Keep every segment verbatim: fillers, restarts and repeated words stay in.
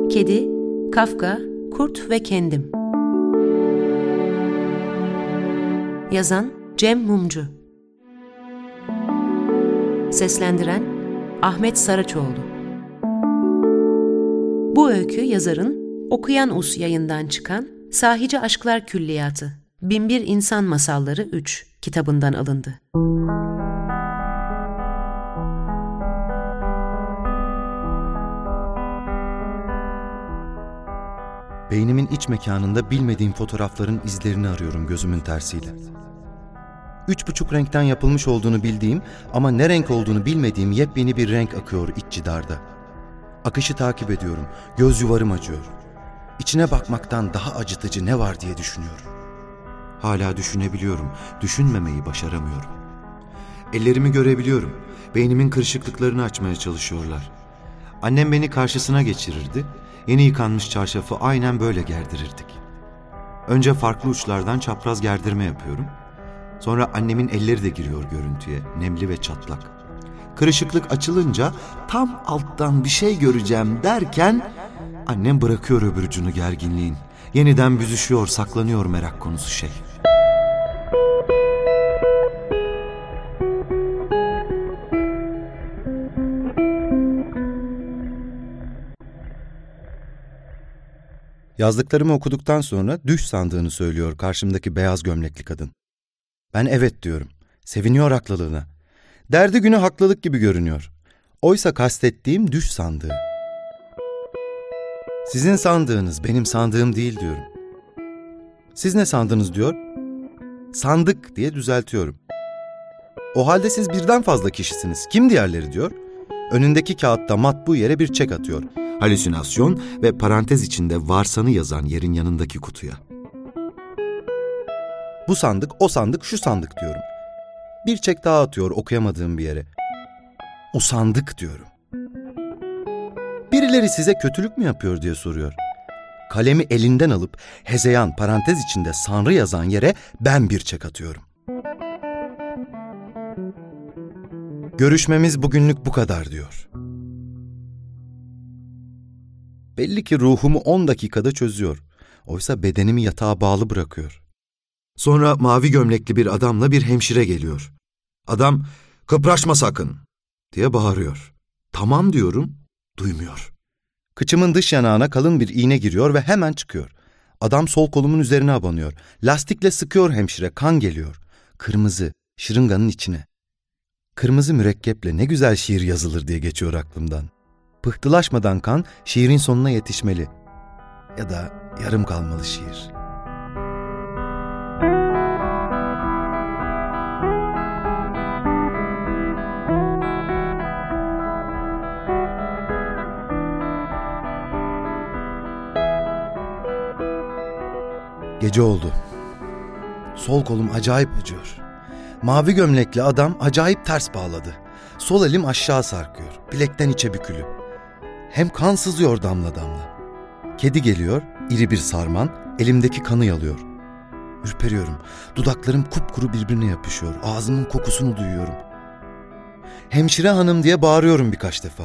Kedi, Kafka, Kurt ve Kendim. Yazan Cem Mumcu. Seslendiren Ahmet Saraçoğlu. Bu öykü yazarın Okuyan Us yayından çıkan Sahici Aşklar Külliyatı Binbir İnsan Masalları üç kitabından alındı. Beynimin iç mekanında bilmediğim fotoğrafların izlerini arıyorum gözümün tersiyle. Üç buçuk renkten yapılmış olduğunu bildiğim ama ne renk olduğunu bilmediğim yepyeni bir renk akıyor iç cidarda. Akışı takip ediyorum, göz yuvarım acıyor. İçine bakmaktan daha acıtıcı ne var diye düşünüyorum. Hala düşünebiliyorum, düşünmemeyi başaramıyorum. Ellerimi görebiliyorum, beynimin kırışıklıklarını açmaya çalışıyorlar. Annem beni karşısına geçirirdi, yeni yıkanmış çarşafı aynen böyle gerdirirdik. Önce farklı uçlardan çapraz gerdirme yapıyorum. Sonra annemin elleri de giriyor görüntüye, nemli ve çatlak. Kırışıklık açılınca tam alttan bir şey göreceğim derken annem bırakıyor öbür ucunu gerginliğin. Yeniden büzüşüyor, saklanıyor merak konusu şey. Yazdıklarımı okuduktan sonra düş sandığını söylüyor karşımdaki beyaz gömlekli kadın. Ben evet diyorum. Seviniyor haklılığına. Derdi günü haklılık gibi görünüyor. Oysa kastettiğim düş sandığı. Sizin sandığınız benim sandığım değil diyorum. Siz ne sandınız diyor. Sandık diye düzeltiyorum. O halde siz birden fazla kişisiniz. Kim diğerleri diyor. Önündeki kağıtta matbu yere bir çek atıyor. Halüsinasyon ve parantez içinde varsanı yazan yerin yanındaki kutuya. Bu sandık, o sandık, şu sandık diyorum. Bir çek daha atıyor okuyamadığım bir yere. O sandık diyorum. Birileri size kötülük mü yapıyor diye soruyor. Kalemi elinden alıp hezeyan parantez içinde Sanrı yazan yere ben bir çek atıyorum. Görüşmemiz bugünlük bu kadar diyor. Belli ki ruhumu on dakikada çözüyor. Oysa bedenimi yatağa bağlı bırakıyor. Sonra mavi gömlekli bir adamla bir hemşire geliyor. Adam, "Kıpraşma sakın!" diye bağırıyor. Tamam diyorum, duymuyor. Kıçımın dış yanağına kalın bir iğne giriyor ve hemen çıkıyor. Adam sol kolumun üzerine abanıyor. Lastikle sıkıyor hemşire, kan geliyor. Kırmızı, şırınganın içine. Kırmızı mürekkeple ne güzel şiir yazılır diye geçiyor aklımdan. Pıhtılaşmadan kan, şiirin sonuna yetişmeli. Ya da yarım kalmalı şiir. Gece oldu. Sol kolum acayip acıyor. Mavi gömlekli adam acayip ters bağladı. Sol elim aşağı sarkıyor. Bilekten içe bükülü. Hem kan sızıyor damla damla. Kedi geliyor, iri bir sarman, elimdeki kanı yalıyor. Ürperiyorum. Dudaklarım kupkuru birbirine yapışıyor. Ağzımın kokusunu duyuyorum. Hemşire hanım diye bağırıyorum birkaç defa.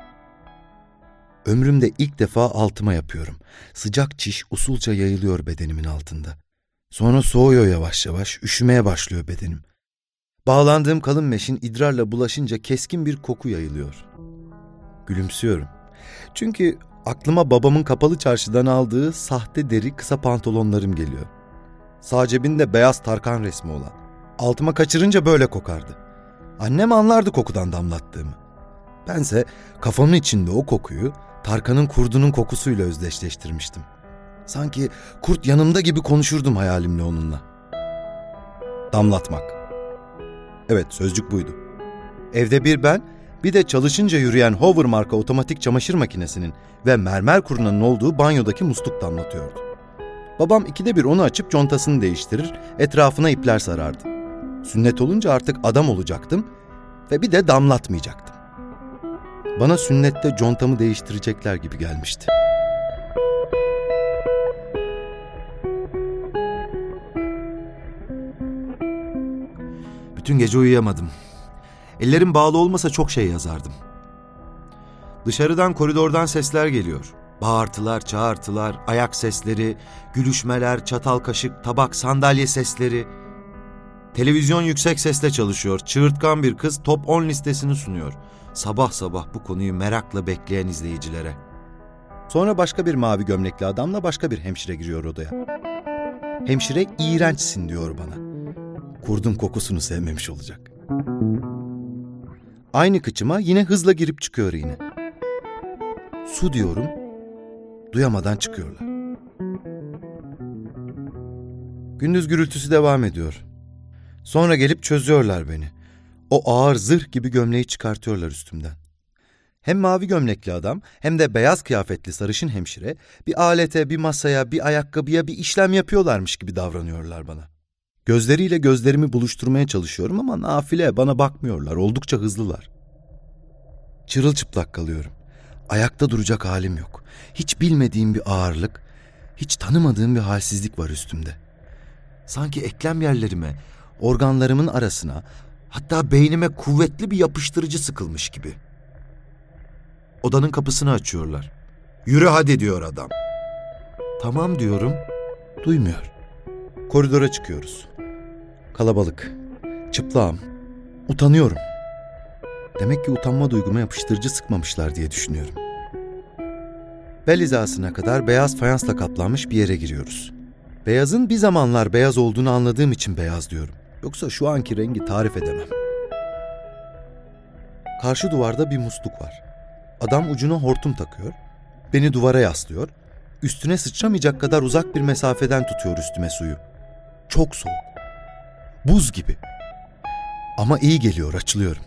Ömrümde ilk defa altıma yapıyorum. Sıcak çiş usulca yayılıyor bedenimin altında. Sonra soğuyor yavaş yavaş, üşümeye başlıyor bedenim. Bağlandığım kalın meşin idrarla bulaşınca keskin bir koku yayılıyor. Gülümsüyorum. Çünkü aklıma babamın kapalı çarşıdan aldığı sahte deri kısa pantolonlarım geliyor. Sağ cebinde beyaz Tarkan resmi olan. Altıma kaçırınca böyle kokardı. Annem anlardı kokudan damlattığımı. Bense kafamın içinde o kokuyu Tarkan'ın kurdunun kokusuyla özdeşleştirmiştim. Sanki kurt yanımda gibi konuşurdum hayalimle onunla. Damlatmak. Evet, sözcük buydu. Evde bir ben, bir de çalışınca yürüyen Hover marka otomatik çamaşır makinesinin ve mermer kurunanın olduğu banyodaki musluk damlatıyordu. Babam ikide bir onu açıp contasını değiştirir, etrafına ipler sarardı. Sünnet olunca artık adam olacaktım ve bir de damlatmayacaktım. Bana sünnette contamı değiştirecekler gibi gelmişti. Bütün gece uyuyamadım. Ellerim bağlı olmasa çok şey yazardım. Dışarıdan, koridordan sesler geliyor. Bağırtılar, çağırtılar, ayak sesleri, gülüşmeler, çatal kaşık, tabak, sandalye sesleri. Televizyon yüksek sesle çalışıyor. Çığırtkan bir kız top on listesini sunuyor. Sabah sabah bu konuyu merakla bekleyen izleyicilere. Sonra başka bir mavi gömlekli adamla başka bir hemşire giriyor odaya. Hemşire iğrençsin diyor bana. Kurdun kokusunu sevmemiş olacak. Aynı kıçıma yine hızla girip çıkıyor yine. Su diyorum, duyamadan çıkıyorlar. Gündüz gürültüsü devam ediyor. Sonra gelip çözüyorlar beni. O ağır zırh gibi gömleği çıkartıyorlar üstümden. Hem mavi gömlekli adam hem de beyaz kıyafetli sarışın hemşire bir alete, bir masaya, bir ayakkabıya bir işlem yapıyorlarmış gibi davranıyorlar bana. Gözleriyle gözlerimi buluşturmaya çalışıyorum ama nafile, bana bakmıyorlar, oldukça hızlılar. Çırılçıplak kalıyorum. Ayakta duracak halim yok. Hiç bilmediğim bir ağırlık, hiç tanımadığım bir halsizlik var üstümde. Sanki eklem yerlerime, organlarımın arasına, hatta beynime kuvvetli bir yapıştırıcı sıkılmış gibi. Odanın kapısını açıyorlar. "Yürü hadi," diyor adam. "Tamam," diyorum. Duymuyor. Koridora çıkıyoruz. Kalabalık. Çıplağım. Utanıyorum. Demek ki utanma duyguma yapıştırıcı sıkmamışlar diye düşünüyorum. Bel hizasına kadar beyaz fayansla kaplanmış bir yere giriyoruz. Beyazın bir zamanlar beyaz olduğunu anladığım için beyaz diyorum. Yoksa şu anki rengi tarif edemem. Karşı duvarda bir musluk var. Adam ucuna hortum takıyor. Beni duvara yaslıyor. Üstüne sıçramayacak kadar uzak bir mesafeden tutuyor üstüme suyu. Çok soğuk. Buz gibi. Ama iyi geliyor, açılıyorum.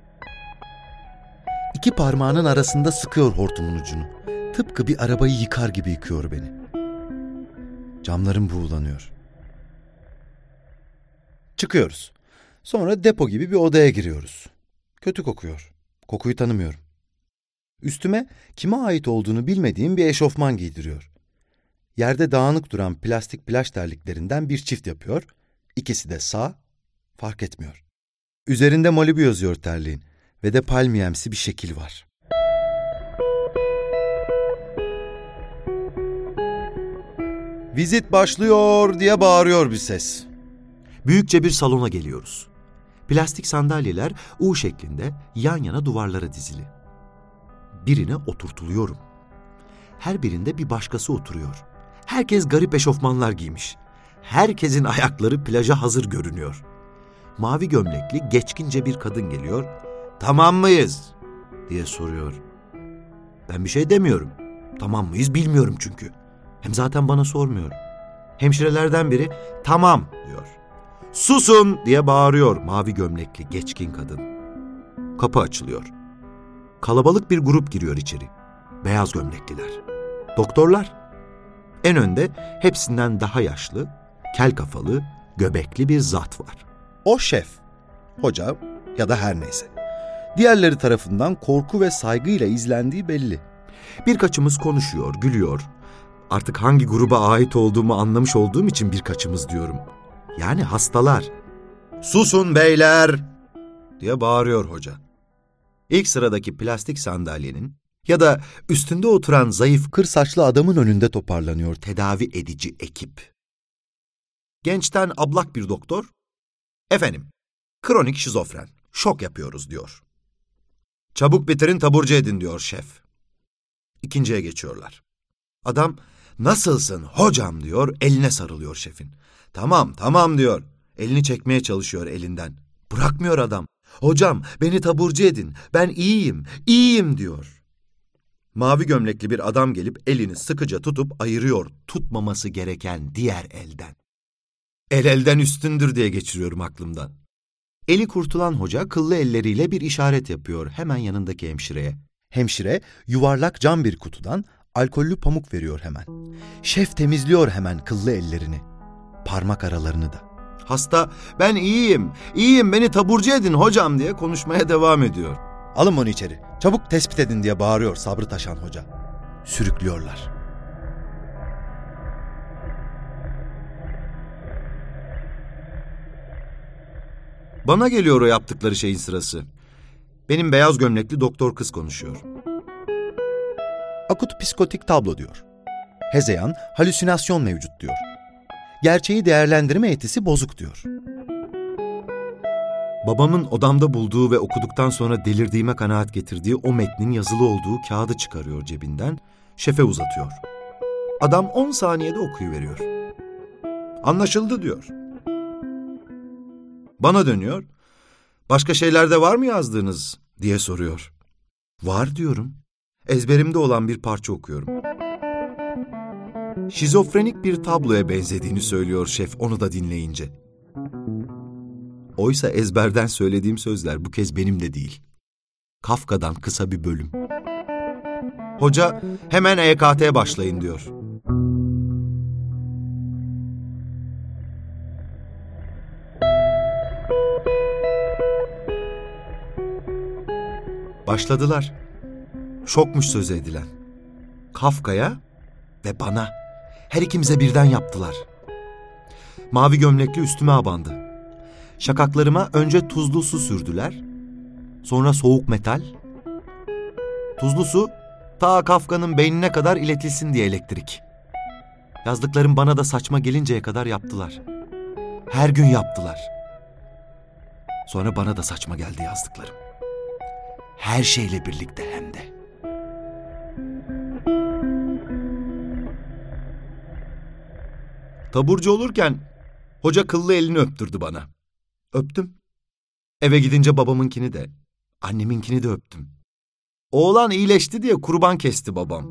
İki parmağının arasında sıkıyor hortumun ucunu. Tıpkı bir arabayı yıkar gibi yıkıyor beni. Camlarım buğulanıyor. Çıkıyoruz. Sonra depo gibi bir odaya giriyoruz. Kötü kokuyor. Kokuyu tanımıyorum. Üstüme kime ait olduğunu bilmediğim bir eşofman giydiriyor. Yerde dağınık duran plastik plaj terliklerinden bir çift yapıyor. İkisi de sağ, fark etmiyor. Üzerinde Malibu yazıyor terliğin ve de palmiyemsi bir şekil var. "Vizit başlıyor," diye bağırıyor bir ses. Büyükçe bir salona geliyoruz. Plastik sandalyeler U şeklinde yan yana duvarlara dizili. Birine oturtuluyorum. Her birinde bir başkası oturuyor. Herkes garip eşofmanlar giymiş. Herkesin ayakları plaja hazır görünüyor. Mavi gömlekli geçkince bir kadın geliyor. "Tamam mıyız?" diye soruyor. Ben bir şey demiyorum. Tamam mıyız bilmiyorum çünkü. Hem zaten bana sormuyor. Hemşirelerden biri "Tamam," diyor. "Susun!" diye bağırıyor mavi gömlekli geçkin kadın. Kapı açılıyor. Kalabalık bir grup giriyor içeri. Beyaz gömlekliler. Doktorlar. En önde hepsinden daha yaşlı, kel kafalı, göbekli bir zat var. O şef, hoca ya da her neyse. Diğerleri tarafından korku ve saygıyla izlendiği belli. Birkaçımız konuşuyor, gülüyor. Artık hangi gruba ait olduğumu anlamış olduğum için birkaçımız diyorum. Yani hastalar. "Susun beyler!" diye bağırıyor hoca. İlk sıradaki plastik sandalyenin ya da üstünde oturan zayıf kır saçlı adamın önünde toparlanıyor tedavi edici ekip. Gençten ablak bir doktor, "Efendim, kronik şizofren, şok yapıyoruz," diyor. "Çabuk bitirin, taburcu edin," diyor şef. İkinciye geçiyorlar. Adam, "Nasılsın hocam?" diyor, eline sarılıyor şefin. "Tamam, tamam," diyor. Elini çekmeye çalışıyor elinden. Bırakmıyor adam. "Hocam, beni taburcu edin, ben iyiyim, iyiyim," diyor. Mavi gömlekli bir adam gelip elini sıkıca tutup ayırıyor tutmaması gereken diğer elden. El elden üstündür diye geçiriyorum aklımdan. Eli kurtulan hoca kıllı elleriyle bir işaret yapıyor hemen yanındaki hemşireye. Hemşire yuvarlak cam bir kutudan alkollü pamuk veriyor hemen. Şef temizliyor hemen kıllı ellerini, parmak aralarını da. Hasta, "Ben iyiyim, iyiyim, beni taburcu edin hocam," diye konuşmaya devam ediyor. "Alın onu içeri, çabuk tespit edin," diye bağırıyor sabrı taşan hoca. Sürüklüyorlar. Bana geliyor o yaptıkları şeyin sırası. Benim beyaz gömlekli doktor kız konuşuyor. akut psikotik tablo diyor. Hezeyan, halüsinasyon mevcut diyor. Gerçeği değerlendirme yetisi bozuk diyor. Babamın odamda bulduğu ve okuduktan sonra delirdiğime kanaat getirdiği o metnin yazılı olduğu kağıdı çıkarıyor cebinden, şefe uzatıyor. Adam on saniyede okuyuveriyor. Anlaşıldı diyor. Bana dönüyor. Başka şeylerde var mı yazdığınız diye soruyor. Var diyorum. Ezberimde olan bir parça okuyorum. Şizofrenik bir tabloya benzediğini söylüyor şef onu da dinleyince. Oysa ezberden söylediğim sözler bu kez benim de değil. Kafka'dan kısa bir bölüm. Hoca hemen E K T'ye başlayın diyor. Başladılar. Şokmuş söz edilen. Kafka'ya ve bana. Her ikimize birden yaptılar. Mavi gömlekli üstüme abandı. Şakaklarıma önce tuzlu su sürdüler. Sonra soğuk metal. Tuzlu su ta Kafka'nın beynine kadar iletilsin diye elektrik. Yazdıklarım bana da saçma gelinceye kadar yaptılar. Her gün yaptılar. Sonra bana da saçma geldi yazdıklarım. Her şeyle birlikte hem de. Taburcu olurken hoca kıllı elini öptürdü bana. Öptüm. Eve gidince babamınkini de, anneminkini de öptüm. Oğlan iyileşti diye kurban kesti babam.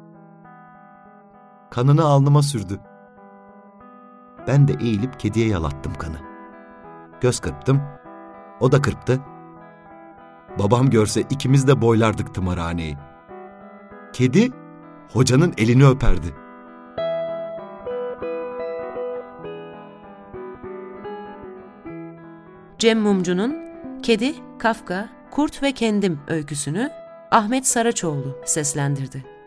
Kanını alnıma sürdü. Ben de eğilip kediye yalattım kanı. Göz kırptım, o da kırptı. Babam görse ikimiz de boylardık tımarhaneyi. Kedi hocanın elini öperdi. Cem Mumcu'nun Kedi, Kafka, Kurt ve Kendim öyküsünü Ahmet Saraçoğlu seslendirdi.